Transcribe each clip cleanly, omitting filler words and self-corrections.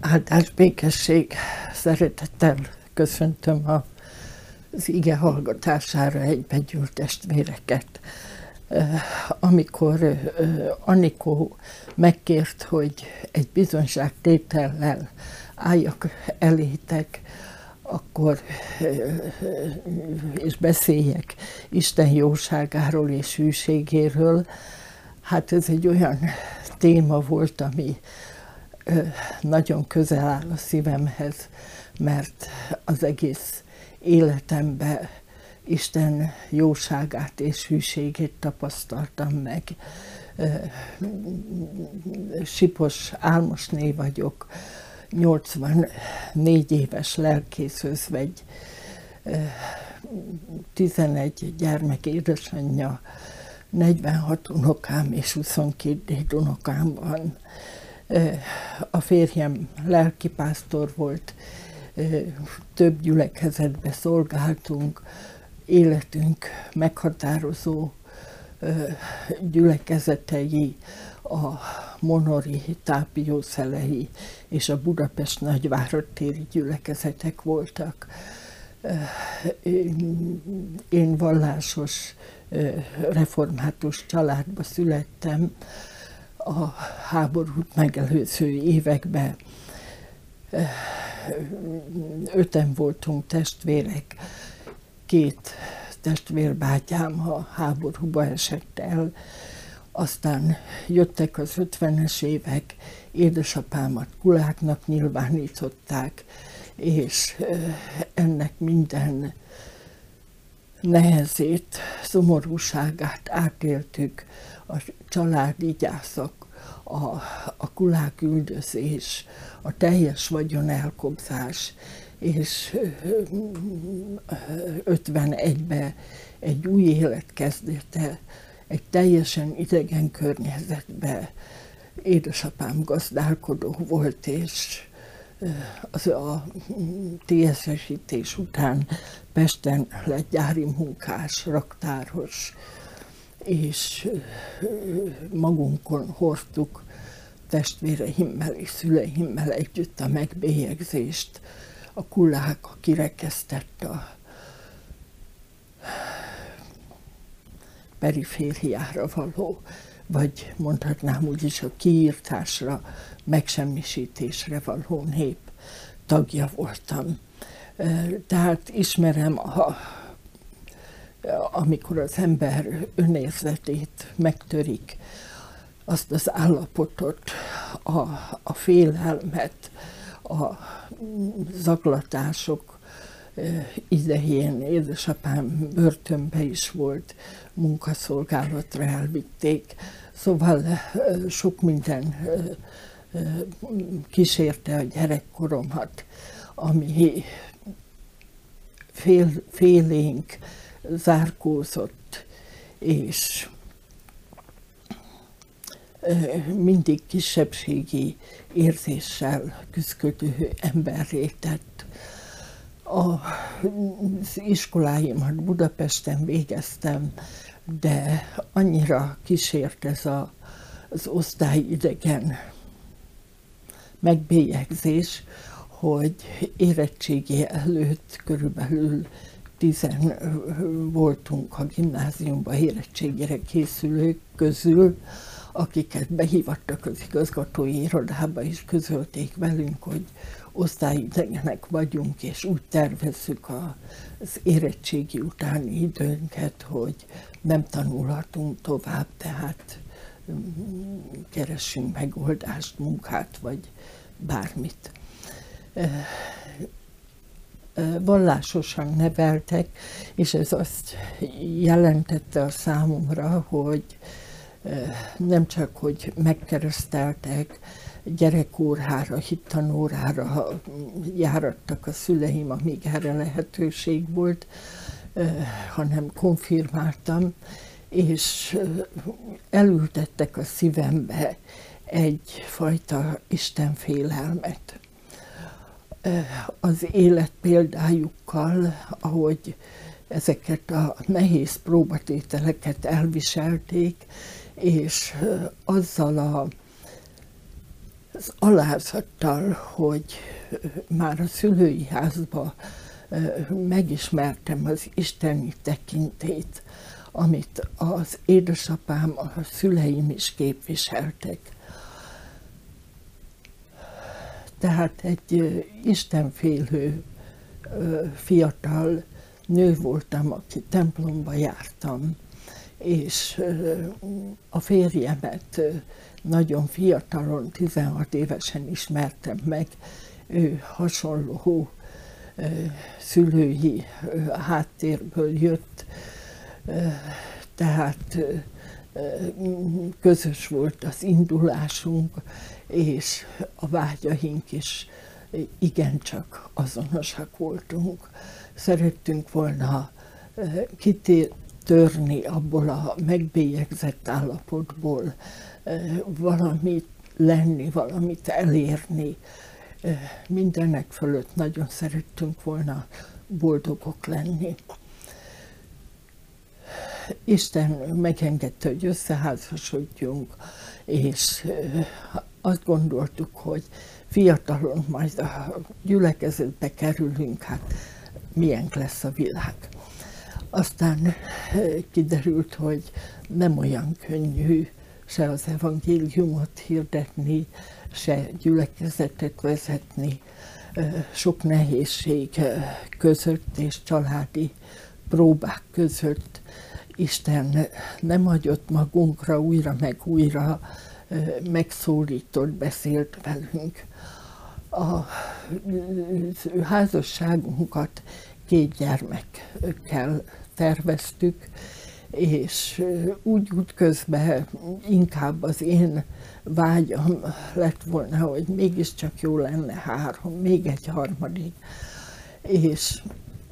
Áldás békesség, szeretettel köszöntöm az ige hallgatására egybegyűlt testvéreket. Amikor Anikó megkért, hogy egy bizonyságtétellel álljak elétek, akkor és beszéljek Isten jóságáról és hűségéről, hát ez egy olyan téma volt, ami nagyon közel áll a szívemhez, mert az egész életemben Isten jóságát és hűségét tapasztaltam meg. Sipos Álmosné vagyok, 84 éves lelkész özvegy, 11 gyermek édesanyja, 46 unokám és 22 dédunokám van. A férjem lelkipásztor volt, több gyülekezetbe szolgáltunk, életünk meghatározó gyülekezetei a monori, tápiószelei és a Budapest nagyvárad-téri gyülekezetek voltak. Én vallásos, református családba születtem. A háborút megelőző években 5-en voltunk testvérek, 2 testvérbátyám a háborúba esett el, aztán jöttek az 50-es évek, édesapámat gulágnak nyilvánították, és ennek minden nehezét, szomorúságát átéltük, a családi gyászok, a gulágüldözés, a teljes vagyon elkobzás, és 51-ben egy új élet kezdete, egy teljesen idegen környezetben. Édesapám gazdálkodó volt, és a TSZ-esítés után Pesten lett gyári munkás, raktáros, és magunkon hordtuk testvéreimmel és szüleimmel együtt a megbélyegzést. A gulág kirekesztett a perifériára való, vagy mondhatnám úgy is, a kiírtásra, megsemmisítésre való nép tagja voltam. Tehát ismerem, amikor az ember önérzetét megtörik, azt az állapotot, a félelmet, a zaklatások idején. Édesapám börtönbe is volt, munkaszolgálatra elvitték, szóval sok minden kísérte a gyerekkoromat, ami félénk, zárkózott, és mindig kisebbségi érzéssel küszködő emberré tett. Az iskoláimat Budapesten végeztem, de annyira kísért ez az osztályidegen megbélyegzés, hogy érettségi előtt körülbelül 10 voltunk a gimnáziumban érettségére készülők közül, akiket behívattak az igazgatói irodába, és közölték velünk, hogy osztályidegenek vagyunk, és úgy tervezzük az érettségi utáni időnket, hogy nem tanulhatunk tovább, tehát keressünk megoldást, munkát, vagy bármit. Vallásosan neveltek, és ez azt jelentette a számomra, hogy nem csak, hogy megkereszteltek, gyerekórára, hittanórára járattak a szüleim, amíg erre lehetőség volt, hanem konfirmáltam, és elültettek a szívembe egyfajta istenfélelmet. Az élet példájukkal, ahogy ezeket a nehéz próbatételeket elviselték, és azzal a az alázattal, hogy már a szülői házba megismertem az isteni tekintélyt, amit az édesapám, a szüleim is képviseltek. Tehát egy istenfélő fiatal nő voltam, aki templomba jártam, és a férjemet nagyon fiatalon, 16 évesen ismertem meg. Ő hasonló szülői háttérből jött, tehát közös volt az indulásunk, és a vágyaink is igencsak azonosak voltunk. Szerettünk volna kitörni abból a megbélyegzett állapotból, valamit lenni, valamit elérni. Mindenek fölött nagyon szerettünk volna boldogok lenni. Isten megengedte, hogy összeházasodjunk, és azt gondoltuk, hogy fiatalon majd a gyülekezetbe kerülünk, hát milyen lesz a világ. Aztán kiderült, hogy nem olyan könnyű se az evangéliumot hirdetni, se gyülekezetet vezetni, sok nehézség között és családi próbák között Isten nem hagyott magunkra, újra meg újra megszólított, beszélt velünk. A házasságunkat 2 gyermekkel terveztük, és úgy közben inkább az én vágyam lett volna, hogy mégiscsak jó lenne 3, még egy harmadik, és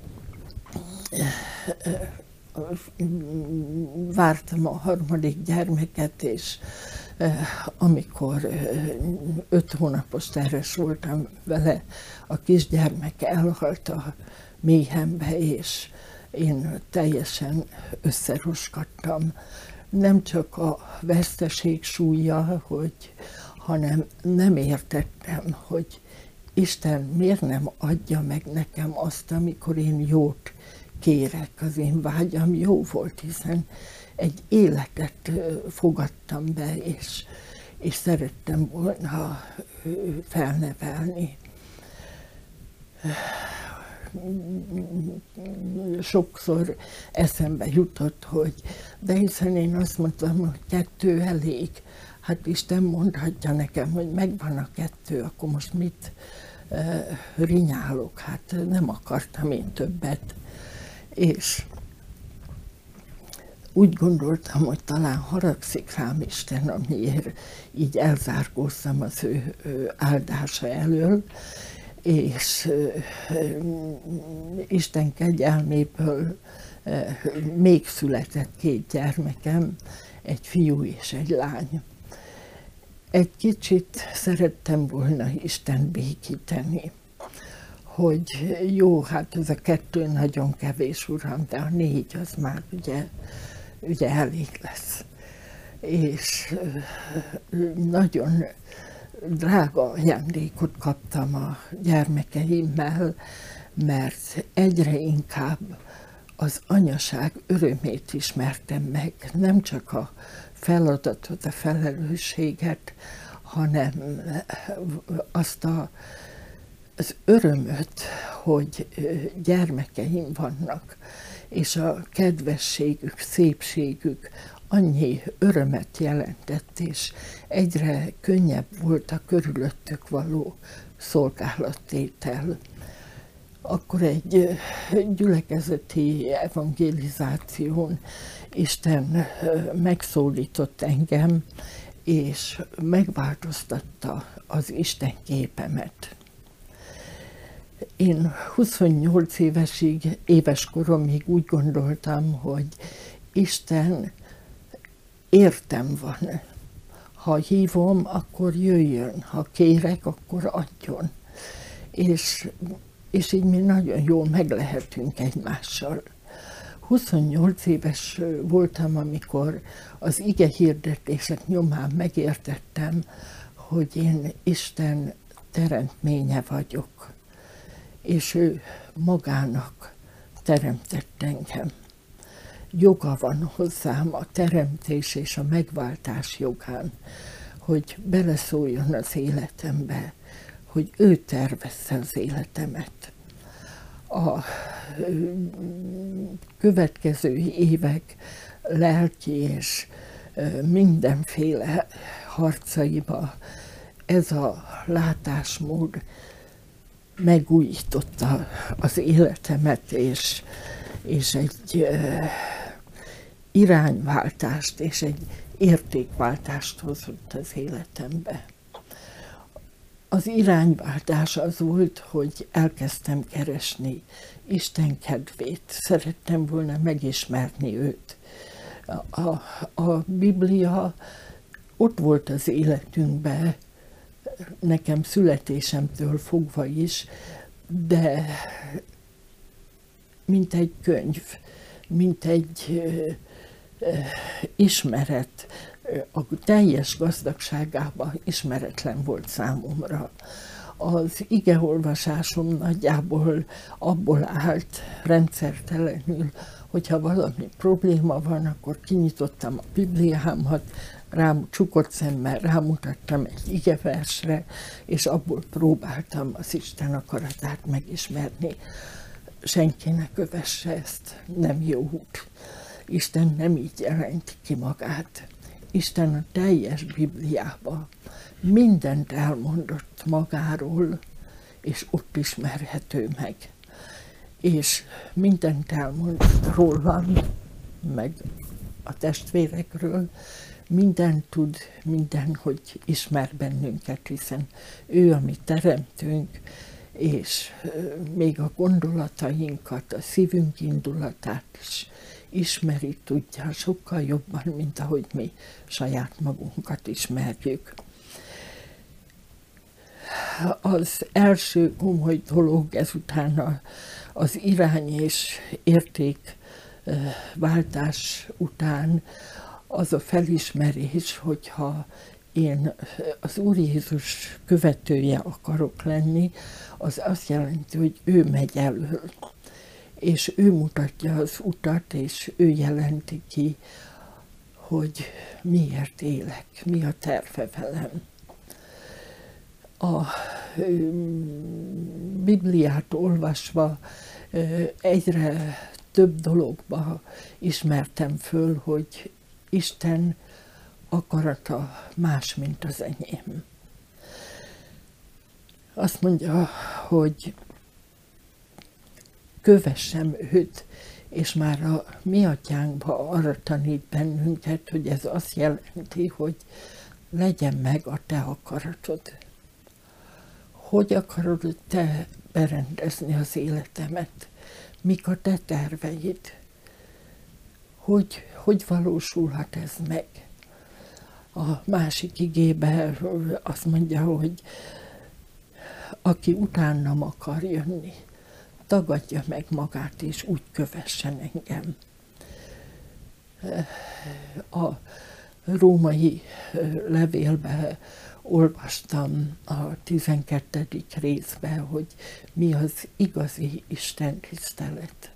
vártam a harmadik gyermeket, és amikor 5 hónapos terhes voltam vele, a kisgyermek elhalt a méhembe, és én teljesen összeroskadtam. Nem csak a veszteség súlya, hanem nem értettem, hogy Isten miért nem adja meg nekem azt, amikor én jót kérek. Az én vágyam jó volt, hiszen egy életet fogadtam be, és szerettem volna felnevelni. Sokszor eszembe jutott, hogy de hiszen én azt mondtam, hogy 2 elég. Hát Isten mondhatja nekem, hogy megvan a 2, akkor most mit rinyálok? Hát nem akartam én többet. És úgy gondoltam, hogy talán haragszik rám Isten, amiért így elzárkóztam az ő áldása elől, és Isten kegyelméből még született 2 gyermekem, egy fiú és egy lány. Egy kicsit szerettem volna Isten békíteni, hogy jó, hát ez a 2 nagyon kevés, Uram, de a 4 az már ugye elég lesz. És nagyon drága ajándékot kaptam a gyermekeimmel, mert egyre inkább az anyaság örömét ismertem meg, nem csak a feladatot, a felelősséget, hanem azt az örömöt, hogy gyermekeim vannak, és a kedvességük, szépségük annyi örömet jelentett, és egyre könnyebb volt a körülöttük való szolgálattétel. Akkor egy gyülekezeti evangelizáción Isten megszólított engem, és megváltoztatta az Isten képemet. Én 28 éves koromig úgy gondoltam, hogy Isten értem van. Ha hívom, akkor jöjjön, ha kérek, akkor adjon. És így mi nagyon jól meglehetünk egymással. 28 éves voltam, amikor az ige hirdetések nyomán megértettem, hogy én Isten teremtménye vagyok, és ő magának teremtett engem. Joga van hozzám a teremtés és a megváltás jogán, hogy beleszóljon az életembe, hogy ő tervezze az életemet. A következő évek lelki és mindenféle harcaiba ez a látásmód megújította az életemet, és egy irányváltást és egy értékváltást hozott az életembe. Az irányváltás az volt, hogy elkezdtem keresni Isten kedvét, szerettem volna megismerni őt. A Biblia ott volt az életünkben, nekem születésemtől fogva is, de mint egy könyv, mint egy ismeret, a teljes gazdagságában ismeretlen volt számomra. Az igeolvasásom nagyjából abból állt rendszertelenül, hogyha valami probléma van, akkor kinyitottam a Bibliámat, csukott szemmel rámutattam egy igeversre, és abból próbáltam az Isten akaratát megismerni. Senki ne kövesse ezt, nem jó út. Isten nem így jelenti ki magát. Isten a teljes Bibliában mindent elmondott magáról, és ott ismerhető meg. És mindent elmondott rólam, meg a testvérekről, mindent tud, hogy ismer bennünket, hiszen ő a mi teremtőnk, és még a gondolatainkat, a szívünk indulatát is ismeri, tudja sokkal jobban, mint ahogy mi saját magunkat ismerjük. Az első komoly dolog ezután az irány és értékváltás után az a felismerés, hogyha én az Úr Jézus követője akarok lenni, az azt jelenti, hogy ő megy elől, és ő mutatja az utat, és ő jelenti ki, hogy miért élek, mi a terve velem. A Bibliát olvasva egyre több dologba ismertem föl, hogy Isten akarata más, mint az enyém. Azt mondja, hogy kövessem őt, és már a mi atyánkba arra tanít bennünket, hogy ez azt jelenti, hogy legyen meg a te akaratod. Hogy akarod te berendezni az életemet? Mik a te terveid? Hogy valósulhat ez meg? A másik igében azt mondja, hogy aki utánam akar jönni, tagadja meg magát, és úgy kövessen engem. A római levélben olvastam a 12. részben, hogy mi az igazi istentisztelet.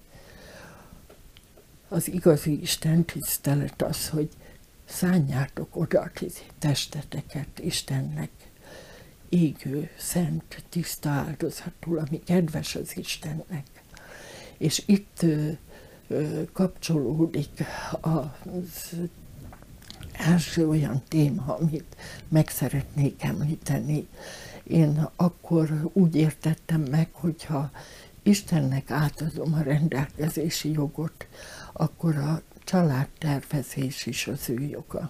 Az igazi istentisztelet az, hogy szánjátok oda a testeteket Istennek, égő, szent, tiszta áldozatul, ami kedves az Istennek. És itt kapcsolódik az első olyan téma, amit meg szeretnék említeni. Én akkor úgy értettem meg, hogyha Istennek átadom a rendelkezési jogot, akkor a családtervezés is az ő joga.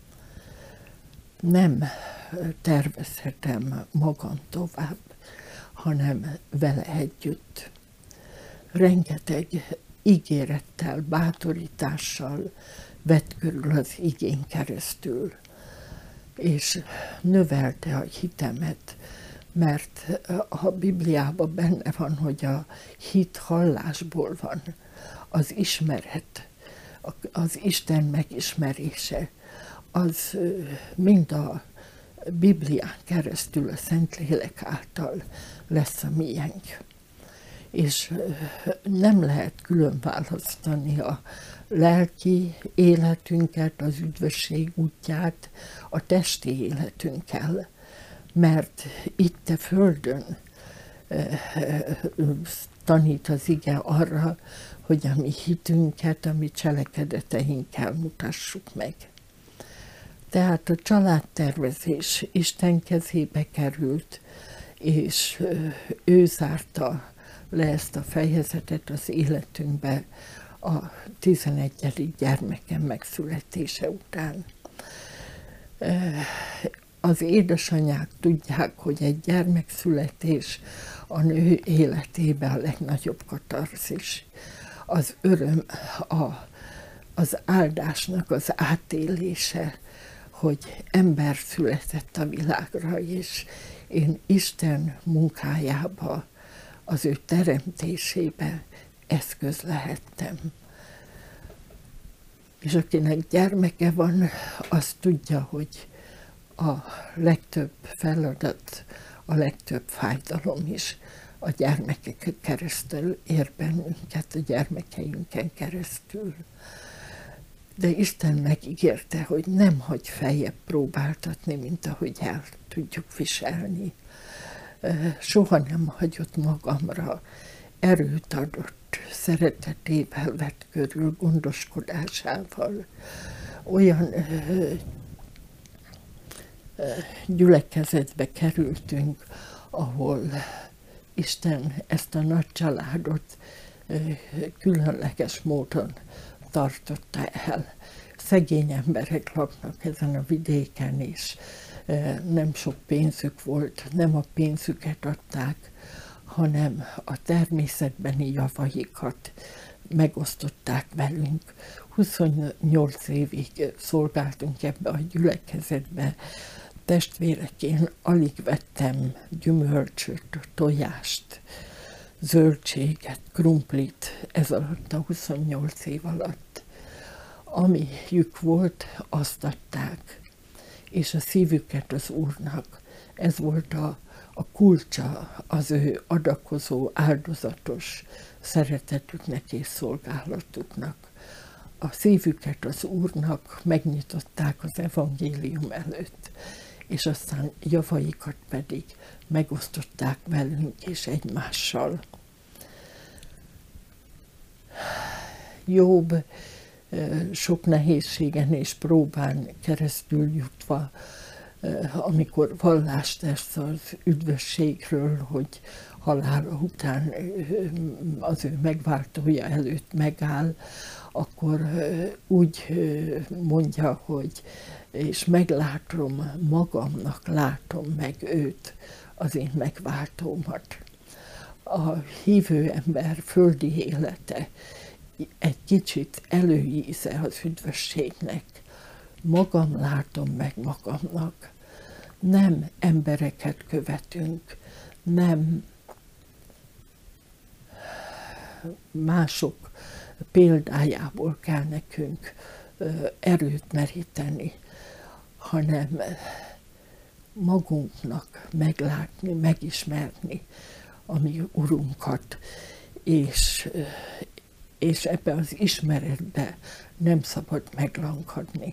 Nem tervezhetem magam tovább, hanem vele együtt. Rengeteg ígérettel, bátorítással vett körül az igén keresztül, és növelte a hitemet, mert a Bibliában benne van, hogy a hit hallásból van, az ismeret, az Isten megismerése, az mind a Biblián keresztül, a Szentlélek által lesz a miénk. És nem lehet külön választani a lelki életünket, az üdvösség útját a testi életünkkel, mert itt a földön tanít az ige arra, hogy a mi hitünket, a mi cselekedeteinkkel mutassuk meg. Tehát a családtervezés Isten kezébe került, és ő zárta le ezt a fejezetet az életünkbe a 11. gyermekem megszületése után. Az édesanyák tudják, hogy egy gyermekszületés a nő életébe a legnagyobb katarzis. Az öröm, az áldásnak az átélése, hogy ember született a világra, és én Isten munkájába, az ő teremtésébe eszköz lehettem. És akinek gyermeke van, az tudja, hogy a legtöbb feladat, a legtöbb fájdalom is a gyermekeken keresztül ér bennünket, a gyermekeinken keresztül. De Isten megígérte, hogy nem hagy feljebb próbáltatni, mint ahogy el tudjuk viselni. Soha nem hagyott magamra, erőt adott, szeretetével vett körül, gondoskodásával. Olyan gyülekezetbe kerültünk, ahol Isten ezt a nagy családot különleges módon tartotta el. Szegény emberek laknak ezen a vidéken, és nem sok pénzük volt, nem a pénzüket adták, hanem a természetbeni javaikat megosztották velünk. 28 évig szolgáltunk ebbe a gyülekezetbe. Testvérek, én alig vettem gyümölcsöt, tojást, zöldséget, krumplit ez alatt a 28 év alatt. Amiük volt, azt adták, és a szívüket az Úrnak. Ez volt a kulcsa az ő adakozó, áldozatos szeretetüknek és szolgálatuknak. A szívüket az Úrnak megnyitották az evangélium előtt, és aztán javaikat pedig megosztották velünk és egymással. Jobb sok nehézségen és próbán keresztül jutva, amikor vallást tesz az üdvösségről, hogy halála után az ő megváltója előtt megáll, akkor úgy mondja, hogy és meglátom magamnak, látom meg őt, az én megváltómat. A hívő ember földi élete egy kicsit előíze az üdvösségnek. Magam látom meg magamnak. Nem embereket követünk, nem mások példájából kell nekünk erőt meríteni, hanem magunknak meglátni, megismerni a mi Urunkat, és ebbe az ismeretbe nem szabad meglankadni.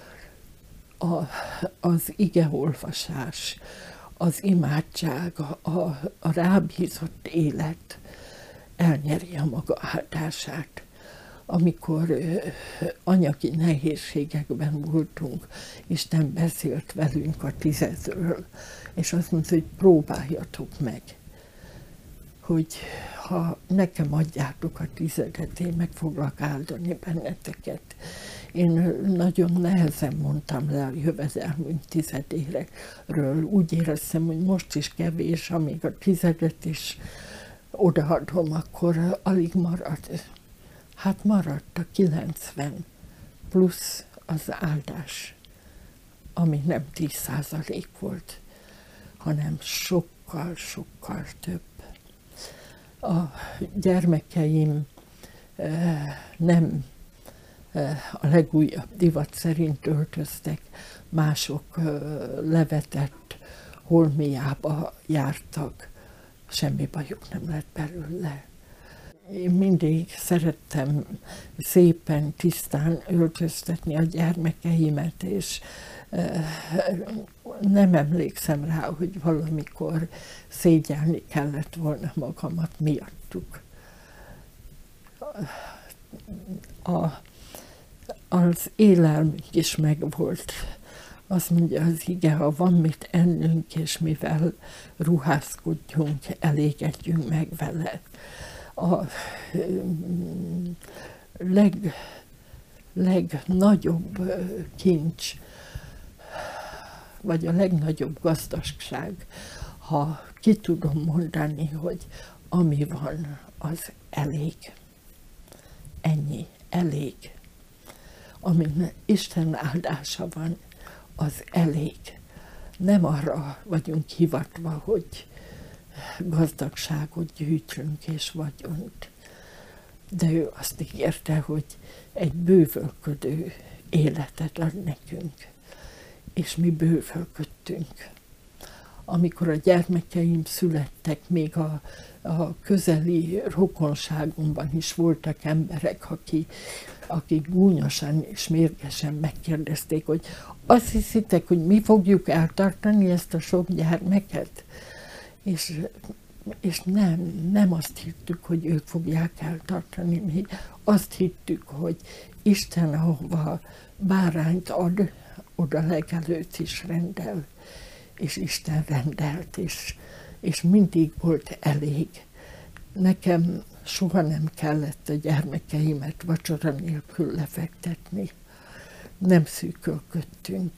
Az igeolvasás, az imádság, a rábízott élet elnyeri a maga áldását. Amikor anyagi nehézségekben voltunk, Isten beszélt velünk a 10-ről, és azt mondta, hogy próbáljatok meg, hogy ha nekem adjátok a 10, én meg foglak áldani benneteket. Én nagyon nehezen mondtam le a jövedelmünk 10-ről. Úgy éreztem, hogy most is kevés, amíg a 10 is odaadom, akkor alig marad. Hát maradt a 90 plusz az áldás, ami nem 10% volt, hanem sokkal több. A gyermekeim nem a legújabb divat szerint öltöztek, mások levetett holmiába jártak, semmi bajuk nem lett belőle. Én mindig szerettem szépen, tisztán öltöztetni a gyermekeimet, és nem emlékszem rá, hogy valamikor szégyelni kellett volna magamat miattuk. Az élelmünk is megvolt. Azt mondja az ige, ha van mit ennünk, és mivel ruházkodjunk, elégedjünk meg vele. A legnagyobb kincs, vagy a legnagyobb gazdagság, ha ki tudom mondani, hogy ami van, az elég. Ennyi, elég. Amin Isten áldása van, az elég. Nem arra vagyunk hivatva, hogy gazdagságot gyűjtsünk és vagyont. De ő azt ígérte, hogy egy bővölködő életet ad nekünk. És mi bővölködtünk. Amikor a gyermekeim születtek, még a közeli rokonságunkban is voltak emberek, akik gúnyosan és mérgesen megkérdezték, hogy azt hiszitek, hogy mi fogjuk eltartani ezt a sok gyermeket? És nem azt hittük, hogy ők fogják eltartani, mi azt hittük, hogy Isten, ahova bárányt ad, oda legelőtt is rendel, és Isten rendelt, és mindig volt elég. Nekem soha nem kellett a gyermekeimet vacsora nélkül lefektetni. Nem szűkölködtünk.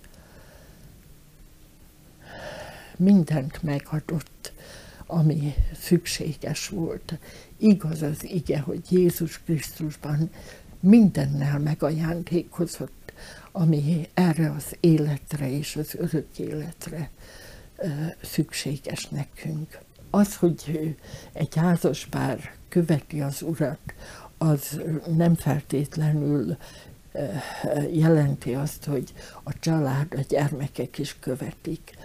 Mindent megadott, ami szükséges volt. Igaz az ige, hogy Jézus Krisztusban mindennel megajándékozott, ami erre az életre és az örök életre szükséges nekünk. Az, hogy egy házaspár követi az Urat, az nem feltétlenül jelenti azt, hogy a család, a gyermekek is követik.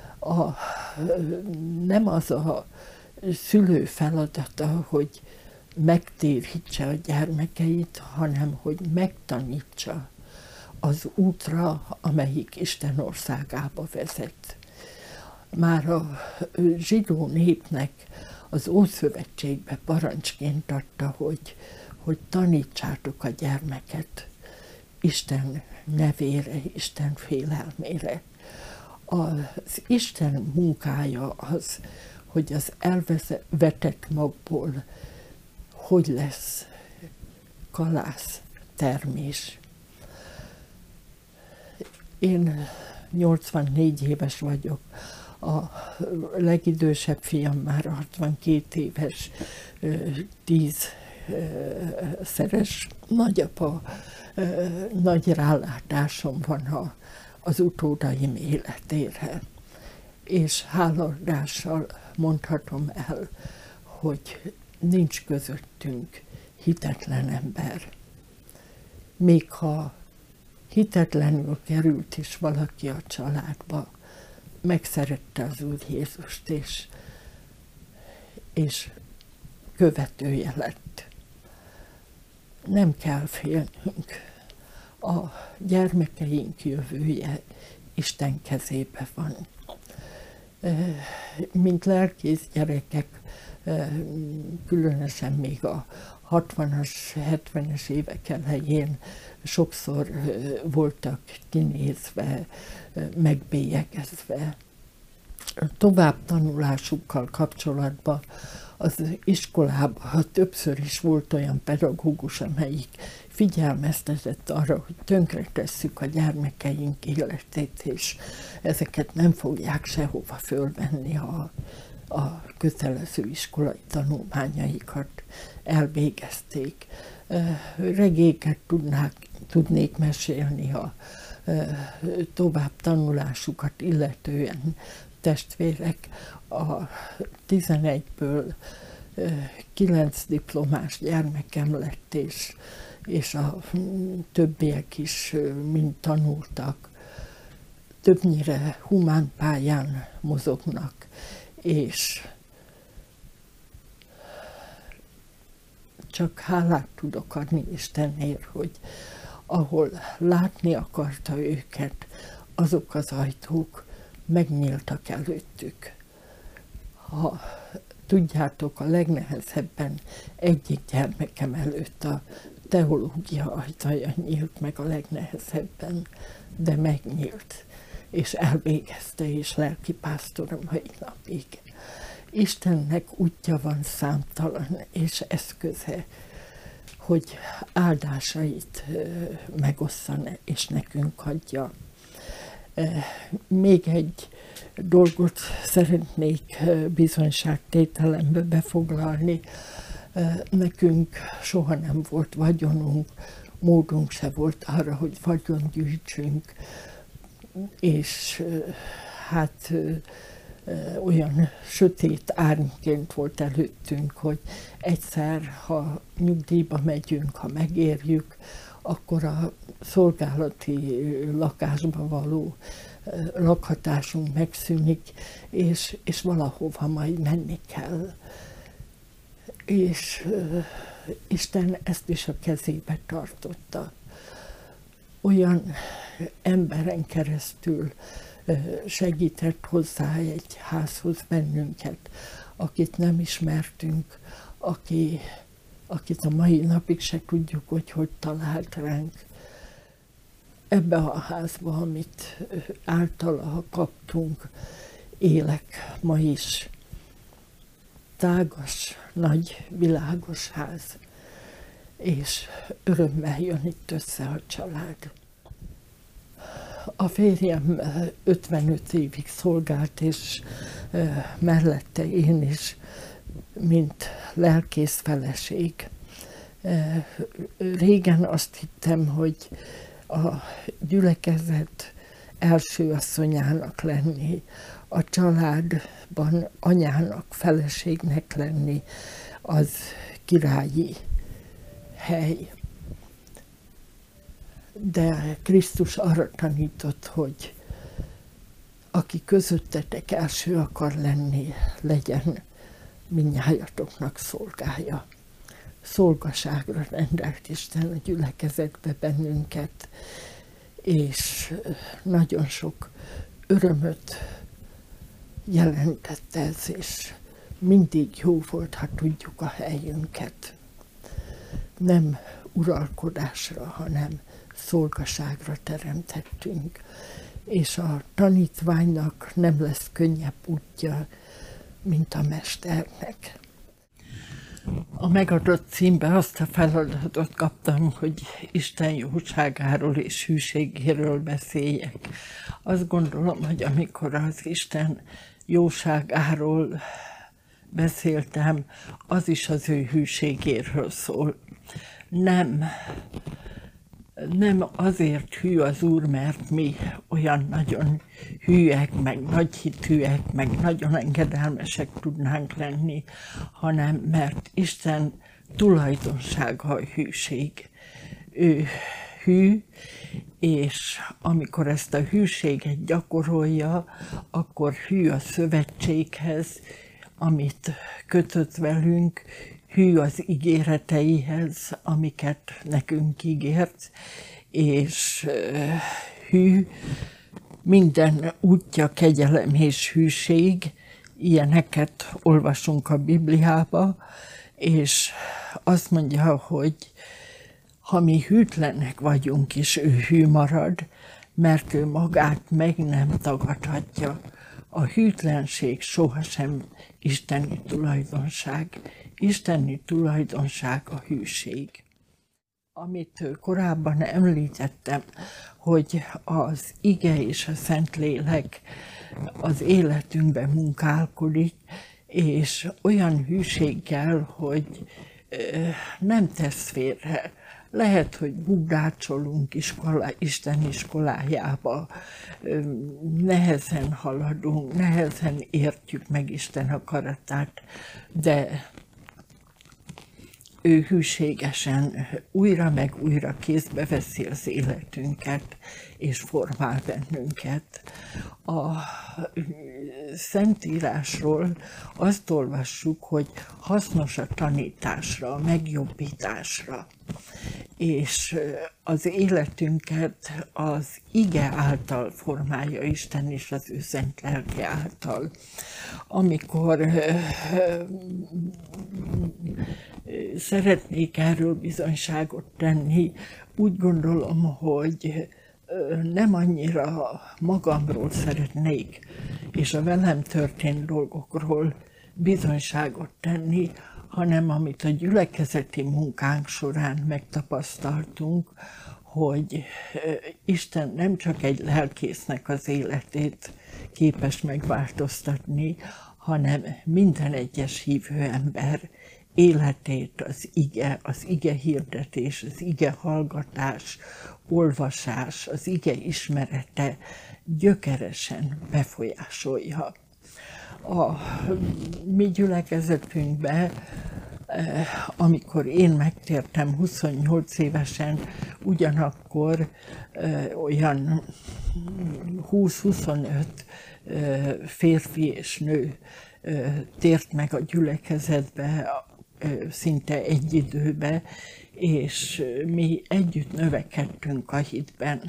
Nem az a szülő feladata, hogy megtérítse a gyermekeit, hanem hogy megtanítsa az útra, amelyik Isten országába vezet. Már a zsidó népnek az Ószövetségbe parancsként adta, hogy tanítsátok a gyermeket Isten nevére, Isten félelmére. Az Isten munkája az, hogy az elvetett magból hogy lesz kalász termés. Én 84 éves vagyok, a legidősebb fiam már 62 éves, 10-szeres nagyapa, nagy rálátásom van az utódaim életére. És hálaadással mondhatom el, hogy nincs közöttünk hitetlen ember. Még ha hitetlenül került is valaki a családba, megszerette az Úr Jézust, és követője lett. Nem kell félnünk. A gyermekeink jövője Isten kezébe van. Mint lelkész gyerekek, különösen még a 60-as, 70-es évek elején sokszor voltak kinézve, megbélyegezve. Tovább tanulásukkal kapcsolatban az iskolában többször is volt olyan pedagógus, amelyik figyelmeztetett arra, hogy tönkretesszük a gyermekeink életét, és ezeket nem fogják sehova fölvenni, a kötelező iskolai tanulmányaikat elvégezték. Regéket tudnék mesélni a tovább tanulásukat illetően. Testvérek, a 11-ből 9 diplomás gyermekem lett, és a többiek is mind tanultak, többnyire humán pályán mozognak, és csak hálát tudok adni Istenért, hogy ahol látni akarta őket, azok az ajtók megnyíltak előttük. Ha tudjátok, a legnehezebben egyik gyermekem előtt a teológia ajtaja nyílt meg a legnehezebben, de megnyílt, és elvégezte, és lelkipásztor a mai napig. Istennek útja van számtalan, és eszköze, hogy áldásait megossza és nekünk adja. Még egy dolgot szeretnék bizonyságtételembe befoglalni. Nekünk soha nem volt vagyonunk, módunk se volt arra, hogy vagyont gyűjtsünk, és hát olyan sötét árnyként volt előttünk, hogy egyszer, ha nyugdíjba megyünk, ha megérjük, akkor a szolgálati lakásba való lakhatásunk megszűnik, és valahova majd menni kell. És Isten ezt is a kezébe tartotta. Olyan emberen keresztül segített hozzá egy házhoz bennünket, akit nem ismertünk, akit a mai napig se tudjuk, hogy talált ránk. Ebbe a házba, amit általa kaptunk, élek ma is. Tágas, nagy, világos ház, és örömmel jön itt össze a család. A férjem 55 évig szolgált, és mellette én is, mint lelkész feleség. Régen azt hittem, hogy a gyülekezet első asszonyának lenni, a családban anyának, feleségnek lenni, az királyi hely. De Krisztus arra tanított, hogy aki közöttetek első akar lenni, legyen mindnyájatoknak szolgája. Szolgaságra rendelt Isten a gyülekezetbe bennünket, és nagyon sok örömöt jelentett ez, és mindig jó volt, ha tudjuk a helyünket. Nem uralkodásra, hanem szolgaságra teremtettünk, és a tanítványnak nem lesz könnyebb útja, mint a mesternek. A megadott címbe azt a feladatot kaptam, hogy Isten jóságáról és hűségéről beszéljek. Azt gondolom, hogy amikor az Isten jóságáról beszéltem, az is az ő hűségéről szól. Nem azért hű az Úr, mert mi olyan nagyon hűek, meg nagyhitűek, meg nagyon engedelmesek tudnánk lenni, hanem mert Isten tulajdonsága a hűség. Ő hű, és amikor ezt a hűséget gyakorolja, akkor hű a szövetséghez, amit kötött velünk, hű az ígéreteihez, amiket nekünk ígért, és hű minden útja kegyelem és hűség, ilyeneket olvasunk a Bibliába, és azt mondja, hogy ha mi hűtlenek vagyunk, és ő hű marad, mert ő magát meg nem tagadhatja. A hűtlenség sohasem isteni tulajdonság. Isteni tulajdonság a hűség. Amit korábban említettem, hogy az ige és a Szentlélek az életünkben munkálkodik, és olyan hűséggel, hogy nem tesz félre. Lehet, hogy bugdácsolunk Isten iskolájába, nehezen haladunk, nehezen értjük meg Isten akaratát, de ő hűségesen újra meg újra kézbe veszi az életünket, és formál bennünket. A Szentírásról azt olvassuk, hogy hasznos a tanításra, a megjobbításra, és az életünket az ige által formálja Isten és az ő szent lelke által. Amikor szeretnék erről bizonyságot tenni, úgy gondolom, hogy nem annyira magamról szeretnék, és a velem történt dolgokról bizonyságot tenni, hanem amit a gyülekezeti munkánk során megtapasztaltunk, hogy Isten nem csak egy lelkésznek az életét képes megváltoztatni, hanem minden egyes hívő ember életét az ige hirdetés, az ige hallgatás, olvasás, az ige ismerete gyökeresen befolyásolja. A mi gyülekezetünkben, amikor én megtértem 28 évesen, ugyanakkor olyan 20-25 férfi és nő tért meg a gyülekezetbe szinte egy időbe, és mi együtt növekedtünk a hitben.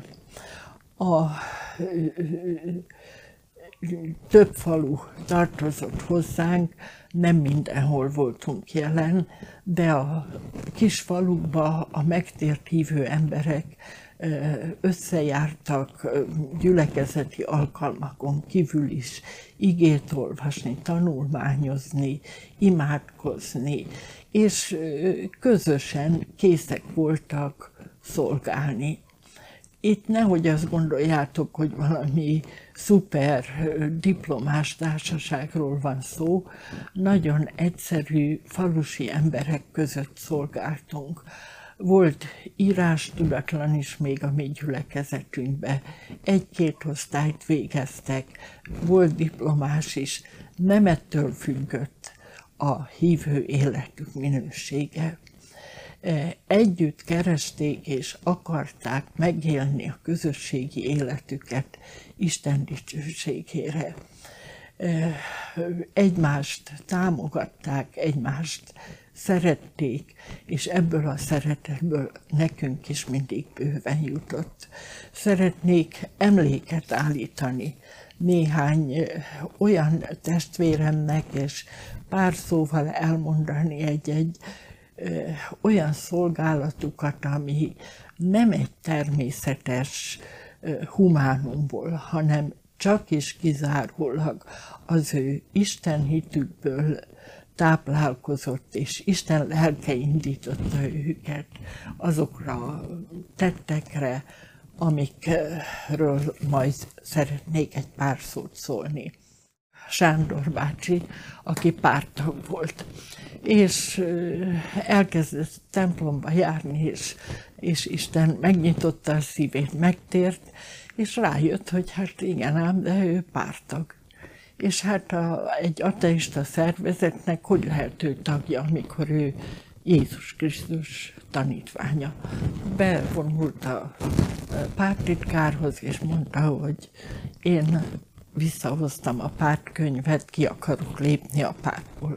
Több falu tartozott hozzánk, nem mindenhol voltunk jelen, de a kis falukba a megtért hívő emberek összejártak gyülekezeti alkalmakon kívül is igét olvasni, tanulmányozni, imádkozni, és közösen készek voltak szolgálni. Itt nehogy azt gondoljátok, hogy valami szuper diplomás társaságról van szó, nagyon egyszerű falusi emberek között szolgáltunk. Volt írástudatlan is még a mi gyülekezetünkben, egy-két osztályt végeztek, volt diplomás is, nem ettől függött a hívő életük minősége. Együtt keresték és akarták megélni a közösségi életüket Isten dicsőségére. Egymást támogatták, egymást szerették, és ebből a szeretetből nekünk is mindig bőven jutott. Szeretnék emléket állítani néhány olyan testvéremnek, és pár szóval elmondani egy-egy olyan szolgálatukat, ami nem egy természetes humánumból, hanem csak és kizárólag az ő Isten hitükből táplálkozott, és Isten lelke indította őket azokra a tettekre, amikről majd szeretnék egy pár szót szólni. Sándor bácsi, aki párttag volt, és elkezdett templomba járni, és Isten megnyitotta a szívét, megtért, és rájött, hogy hát igen ám, de ő párttag. És hát egy ateista szervezetnek hogy lehet ő tagja, amikor ő Jézus Krisztus tanítványa. Bevonult a párttitkárhoz, és mondta, hogy én visszahoztam a pártkönyvet, ki akarok lépni a pártból.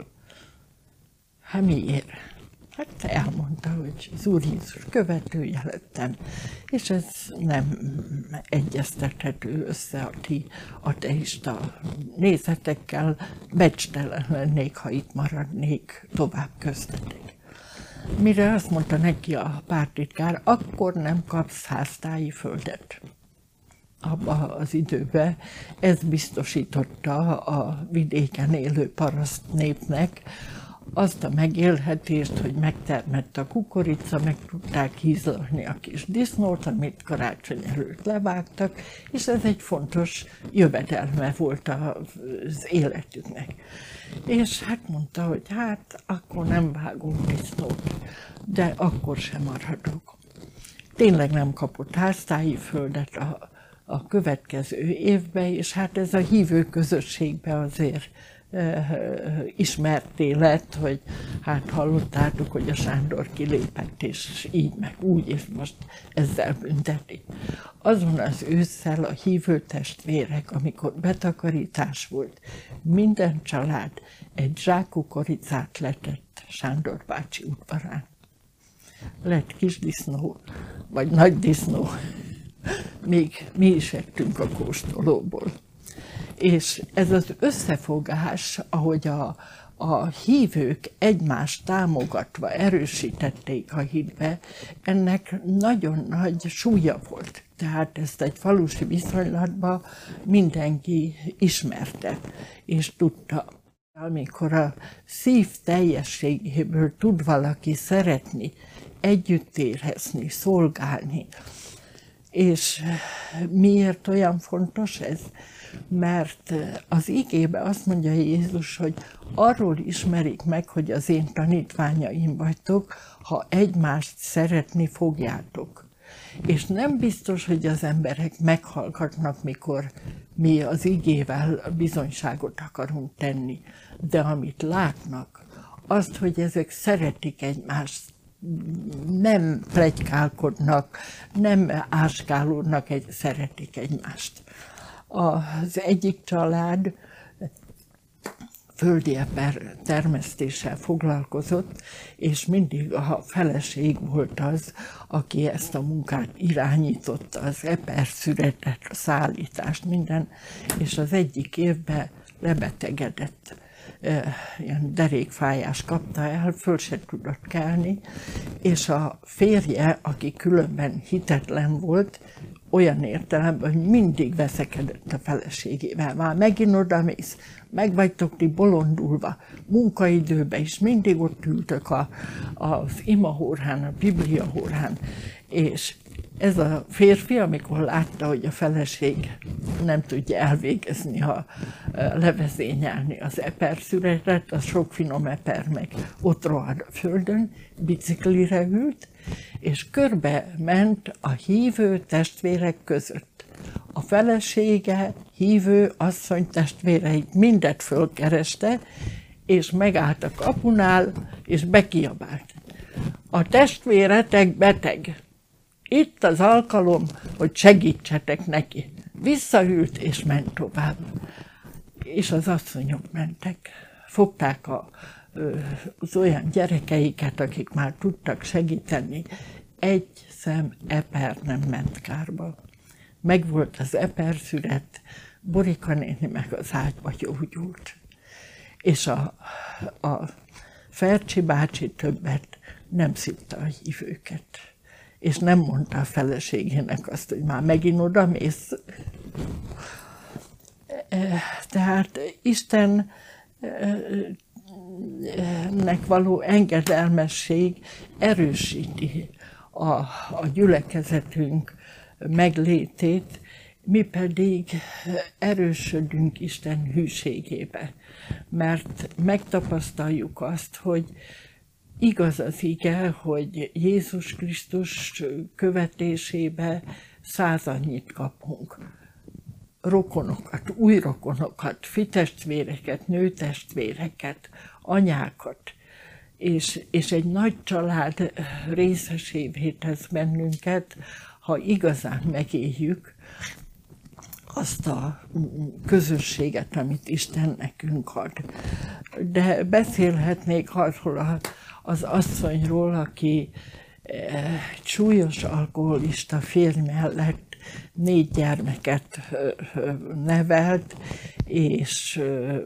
Hát miért? Hát elmondta, hogy az Úr Jézus követője lettem, és ez nem egyeztethető össze a ti ateista nézetekkel, becstelen lennék, ha itt maradnék tovább köztetek. Mire azt mondta neki a párttitkár, akkor nem kapsz háztáji földet. Abban az időben ez biztosította a vidéken élő paraszt népnek azt a megélhetést, hogy megtermett a kukorica, meg tudták hízlalni a kis disznót, amit karácsony előtt levágtak, és ez egy fontos jövedelme volt az életüknek. És hát mondta, hogy hát akkor nem vágunk disznót, de akkor sem maradok. Tényleg nem kapott háztáji földet a következő évben, és hát ez a hívő közösségben azért ismerté lett, hogy hát hallottátok, hogy a Sándor kilépett, és így meg úgy, és most ezzel bünteti. Azon az ősszel a hívő testvérek, amikor betakarítás volt, minden család egy zsák kukoricát letett Sándor bácsi udvarán. Lett kis disznó, vagy nagy disznó, még mi is ettünk a kóstolóból. És ez az összefogás, ahogy a hívők egymást támogatva erősítették a hitbe, ennek nagyon nagy súlya volt. Tehát ezt egy falusi viszonylatban mindenki ismerte és tudta. Amikor a szív teljességéből tud valaki szeretni, együtt érezni, szolgálni. És miért olyan fontos ez? Mert az igében azt mondja Jézus, hogy arról ismerik meg, hogy az én tanítványaim vagytok, ha egymást szeretni fogjátok. És nem biztos, hogy az emberek meghallgatnak, mikor mi az igével bizonyságot akarunk tenni. De amit látnak, azt, hogy ezek szeretik egymást, nem pletykálkodnak, nem áskálódnak, szeretik egymást. Az egyik család földi eper termesztéssel foglalkozott, és mindig a feleség volt az, aki ezt a munkát irányította, az eperszüretet, a szállítást, minden, és az egyik évben lebetegedett. Ilyen derékfájás kapta el, föl se tudott kelni, és a férje, aki különben hitetlen volt, olyan értelemben, hogy mindig veszekedett a feleségével. Már megint odamész, meg vagytok ti bolondulva, munkaidőben is mindig ott ültök az imahórhán, a bibliahórhán, és ez a férfi, amikor látta, hogy a feleség nem tudja elvégezni, levezényelni az eperszüretet, az sok finom eper meg ott rohad a földön, biciklire ült, és körbe ment a hívő testvérek között. A felesége, hívő asszony testvéreit mindet fölkereste, és megállt a kapunál, és bekiabált. A testvéretek beteg. Itt az alkalom, hogy segítsetek neki. Visszaült és ment tovább. És az asszonyok mentek. Fogták az olyan gyerekeiket, akik már tudtak segíteni. Egy szem eper nem ment kárba. Megvolt az eperszüret, Borika néni meg az ágyba gyógyult. És a Fercsi bácsi többet nem szívta a hívőket. És nem mondta a feleségének azt, hogy már megint odamész. Tehát Istennek való engedelmesség erősíti a gyülekezetünk meglétét, mi pedig erősödünk Isten hűségébe, mert megtapasztaljuk azt, hogy igaz az ige, hogy Jézus Krisztus követésébe 100 annyit kapunk. Rokonokat, új rokonokat, fitestvéreket, nőtestvéreket, anyákat, és egy nagy család részesévé tesz bennünket, ha igazán megéljük azt a közösséget, amit Isten nekünk ad. De beszélhetnék arról az asszonyról, aki súlyos alkoholista férj mellett 4 gyermeket nevelt, és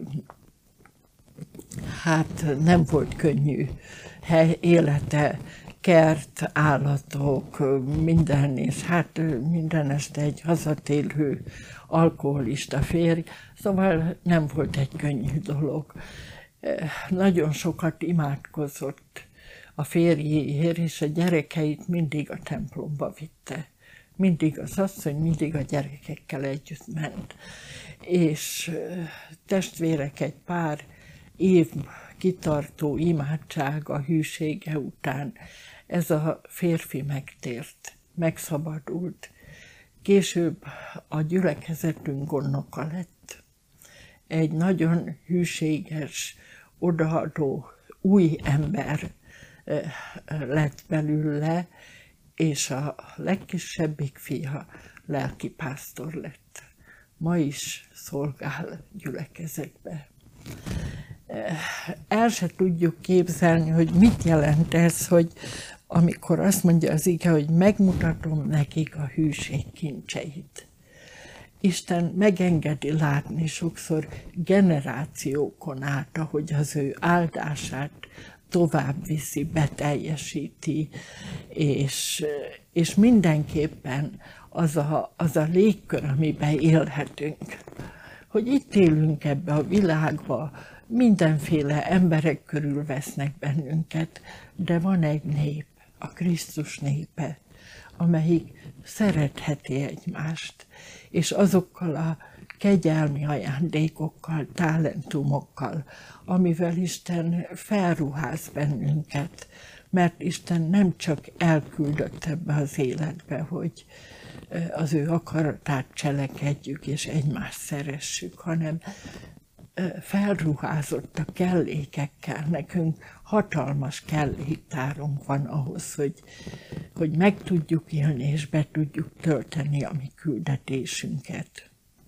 hát nem volt könnyű élete, kert, állatok, minden, és hát minden este egy hazatérő alkoholista férj, szóval nem volt egy könnyű dolog. Nagyon sokat imádkozott a férjéért, és a gyerekeit mindig a templomba vitte. Mindig az asszony, mindig a gyerekekkel együtt ment. És testvérek egy pár év kitartó imádsága, hűsége után ez a férfi megtért, megszabadult. Később a gyülekezetünk gondnoka lett. egy nagyon hűséges, odaadó új ember lett belőle, és a legkisebbik fia lelkipásztor lett. Ma is szolgál gyülekezetbe. El se tudjuk képzelni, hogy mit jelent ez, hogy amikor azt mondja az ige, hogy megmutatom nekik a hűség kincseit. Isten megengedi látni sokszor generációkon át, ahogy az ő áldását tovább viszi, beteljesíti, és mindenképpen az a légkör, amiben élhetünk, hogy itt élünk ebbe a világba, mindenféle emberek körülvesznek bennünket, de van egy nép, a Krisztus népe, amelyik szeretheti egymást, és azokkal a kegyelmi ajándékokkal, talentumokkal, amivel Isten felruház bennünket, mert Isten nem csak elküldött ebbe az életbe, hogy az ő akaratát cselekedjük és egymást szeressük, hanem felruházott a kellékekkel. Nekünk hatalmas kelléktárunk van ahhoz, hogy meg tudjuk élni és be tudjuk tölteni a mi küldetésünket.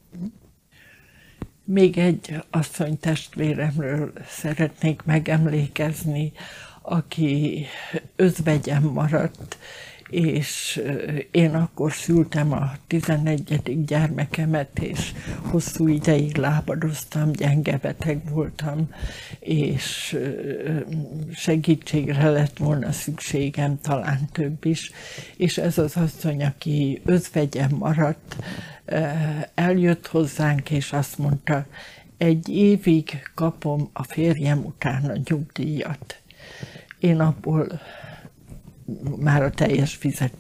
Még egy asszony testvéremről szeretnék megemlékezni, aki özvegyen maradt, és én akkor szültem a 11. gyermekemet, és hosszú ideig lábadoztam, gyenge beteg voltam, és segítségre lett volna szükségem, talán több is. És ez az asszony, aki özvegyen maradt, eljött hozzánk, és azt mondta, 1 évig kapom a férjem után a nyugdíjat. Én abból már a teljes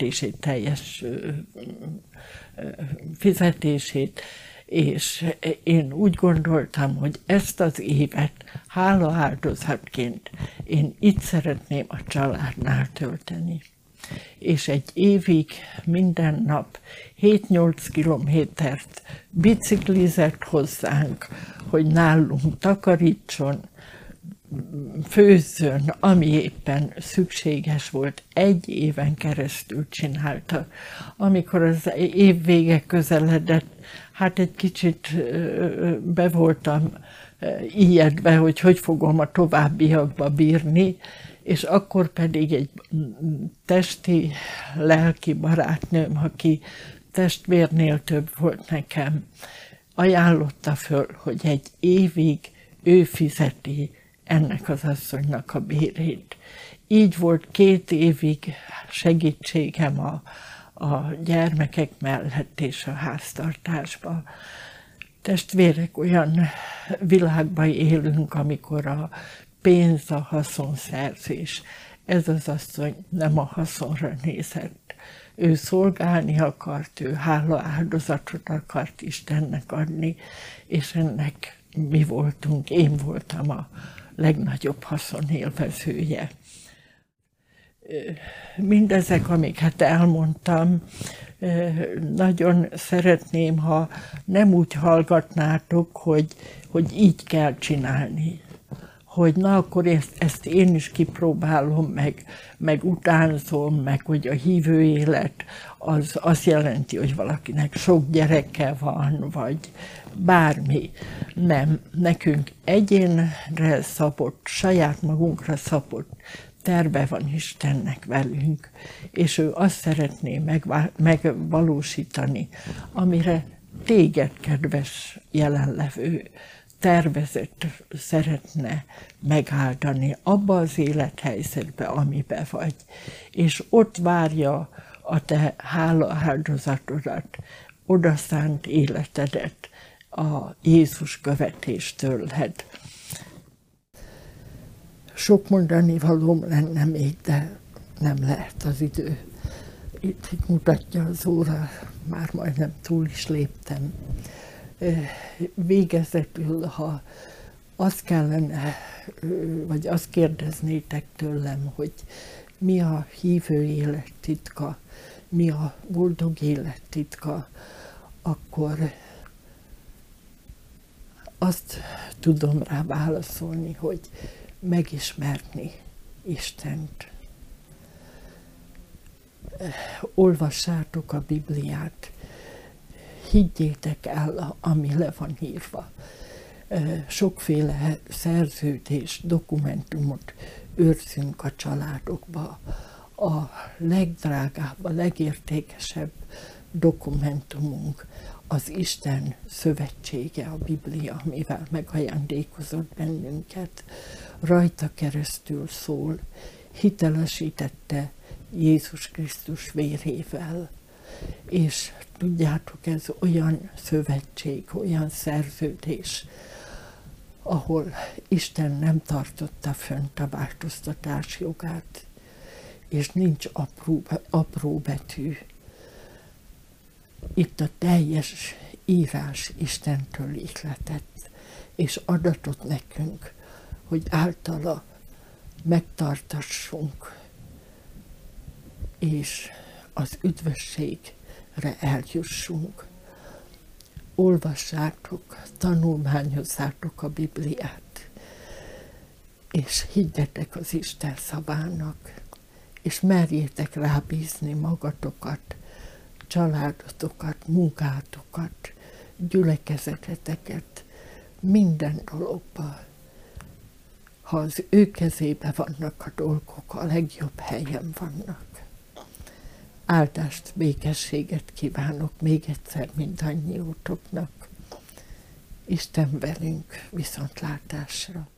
fizetését, és én úgy gondoltam, hogy ezt az évet hálaáldozatként én itt szeretném a családnál tölteni. És 1 évig minden nap 7-8 kilométert biciklizett hozzánk, hogy nálunk takarítson, főzzön, ami éppen szükséges volt. 1 éven keresztül csinálta. Amikor az év vége közeledett, hát egy kicsit be voltam ijedve, hogy fogom a továbbiakba bírni, és akkor pedig egy testi, lelki barátnőm, aki testvérnél több volt nekem, ajánlotta föl, hogy 1 évig ő fizeti ennek az asszonynak a bérét. Így volt 2 évig segítségem a gyermekek mellett és a háztartásban. Testvérek, olyan világban élünk, amikor a pénz a haszonszerzés. Ez az asszony nem a haszonra nézett. Ő szolgálni akart, ő hálaáldozatot akart Istennek adni, és ennek mi voltunk, én voltam a legnagyobb haszonélvezője. Mindezek, amiket elmondtam, nagyon szeretném, ha nem úgy hallgatnátok, hogy így kell csinálni. Hogy na, akkor ezt én is kipróbálom, meg utánzom, meg hogy a hívő élet az azt jelenti, hogy valakinek sok gyereke van, vagy bármi. Nem, nekünk egyénre szabott, saját magunkra szabott terve van Istennek velünk, és ő azt szeretné megvalósítani, amire téged, kedves jelenlevő, tervezett szeretne megáldani abba az élethelyzetbe, amiben vagy, és ott várja a te hálaáldozatodat, odaszánt életedet a Jézus követés tőled. Sok mondani valóm lenne még, de nem lehet az idő. Itt mutatja az óra, már majdnem túl is léptem. Végezetül, ha azt kellene, vagy azt kérdeznétek tőlem, hogy mi a hívő élet titka, mi a boldog élet titka, akkor azt tudom rá válaszolni, hogy megismerni Istent. Olvassátok a Bibliát, higgyétek el, ami le van írva. Sokféle szerződés, dokumentumot őrzünk a családokba. A legdrágább, a legértékesebb dokumentumunk az Isten szövetsége, a Biblia, amivel megajándékozott bennünket. Rajta keresztül szól, hitelesítette Jézus Krisztus vérével. És tudjátok, ez olyan szövetség, olyan szerződés, ahol Isten nem tartotta fönt a változtatás jogát, és nincs apró betű. Itt a teljes írás Istentől ihletett, és adatot nekünk, hogy általa megtartassunk, és az üdvösségre eljussunk. Olvassátok, tanulmányozzátok a Bibliát, és higgyetek az Isten szavának, és merjétek rábízni magatokat, családotokat, munkátokat, gyülekezeteket, minden dologba. Ha az ő kezébe vannak a dolgok, a legjobb helyen vannak. Áldást, békességet kívánok még egyszer mindannyiótoknak. Isten velünk, viszontlátásra!